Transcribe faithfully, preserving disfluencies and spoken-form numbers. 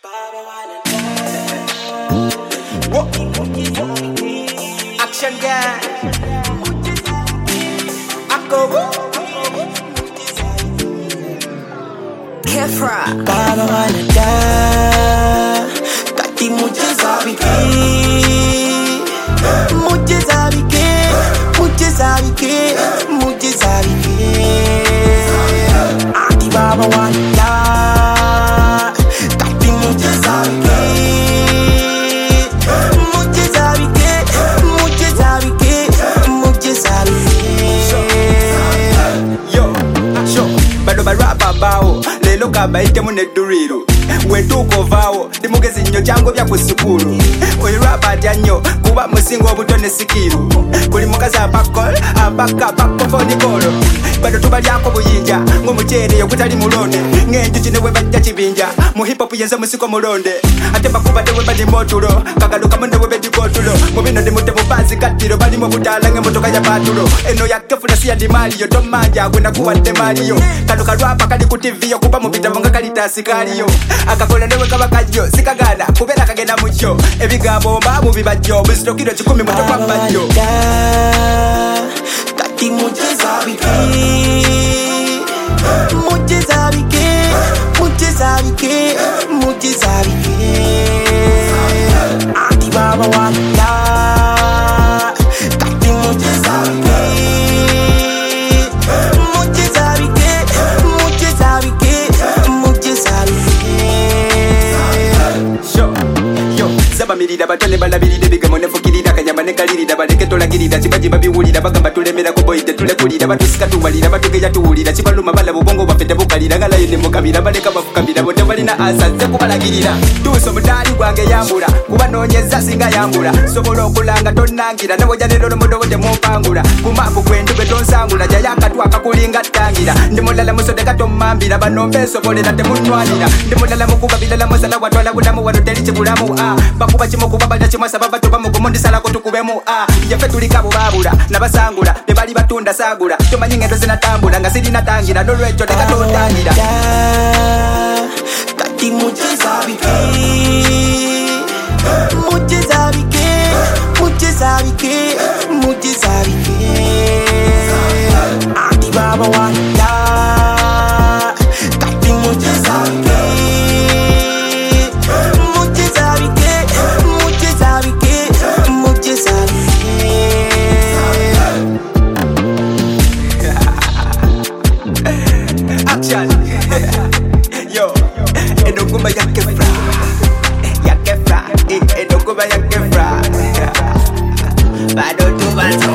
Action guy, Akko, Kefra, Baba wanada, kati mucheza wiki, mucheza wiki, mucheza wiki, mucheza wiki. Ati baba wanada, kati mucheza wiki, mucheza wiki, mucheza wiki, mucheza wiki. yo, show, bado barapa bao. Lelo kabaite muneduriro wetuko vao dimugezi nnyo jango bya kusukuru oyo rapa dyanyo kuba musingo obutone sikiru kuli mukazi abakol abaka bakofoni kolo bado tubalyako buyinja ng'omuceere yokutali mulonde ng'enjuki ne webajja kibinja mu hip hop yenze musiko mulonde ate bakubadde webali motulo kagalukamu ne webedikotulo mu bino dimute mu bazi kattiro balimu obutaala ng'emmotoka ya patulo eno yakefuna siya dimaliyo tomanja gwe nakuwadde maliyo kano kalwapa kali ku tiviyo kuba mu bitabo nga kalitasi kaliyo akakola newe kabakajjo sikagana kubeera kagenda mukyo ebigambo mba mu bibajjo buzitokiro kikumi mutokwa mbajjo kati mucheza wiki, mucheza wiki, mucheza wiki, mucheza wiki. Ati baba wanada, kati mucheza wiki, mucheza wiki, mucheza wiki, mucheza wiki. Sho, yo, zabamirira batone balabirira ebigambo nefukirira kanyama nekalirira baleke tolagirira kibaji babiwulira bagamba tulemera kuboyite tulekulira batusika tumalira batugeya tuwulira kibaluma balaba obwongo baffe tebukalira nga layo nemukabira baleka bafukamira bo tebalina ansa nze kubalagirira tuusa omudaali gwange yambula kubanoonyeza singa yambula sobola okulanga tonnangira neboja lero nomudobo temumpangula kumapu gwenduge tonsangula jayakatu akakulinga ttangira ndi mulala musodeka tommambira banombe nsobolera temunnwanira ndi mulala mukuba bilala musala watwala bulamu wano teri kibulamu a bakuba kimu kuba balya kimwasaba batuba mugumu ndisalako tukubemu a yaffe tulika bubabula nabasangula bebali batunda sagula tomanyi ngendo zinatambula nga sirinatangira nolwekyo tekatotangira kati mucheza wiki, mucheza wiki, mucheza wiki, mucheza wiki. Ati baba wanada, kati mucheza wiki, mucheza wiki, mucheza wiki, mucheza wiki. Action. Yo, enokuma ya Kefra, ya Kefra, eh, enokuma ya Kefra. Bado tu bado.